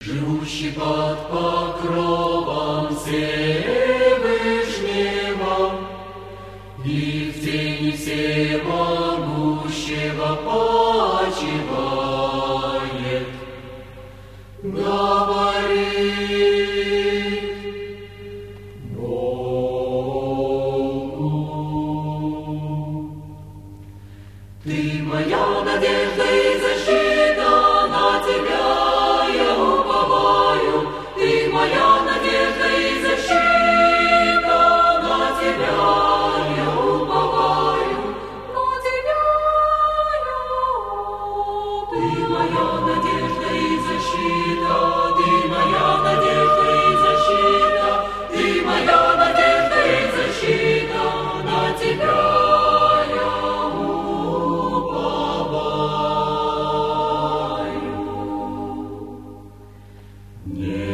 Живущий под покровом Всевышнего и в тени всемогущего почивает, говорит Богу. Ты моя надежда и защита, на тебя я уповаю. Ты моя надежда и защита, на тебя я уповаю. На тебя я уповаю. Ты моя надежда и защита, ты моя надежда и защита, ты моя надежда и защита, на тебя я уповаю.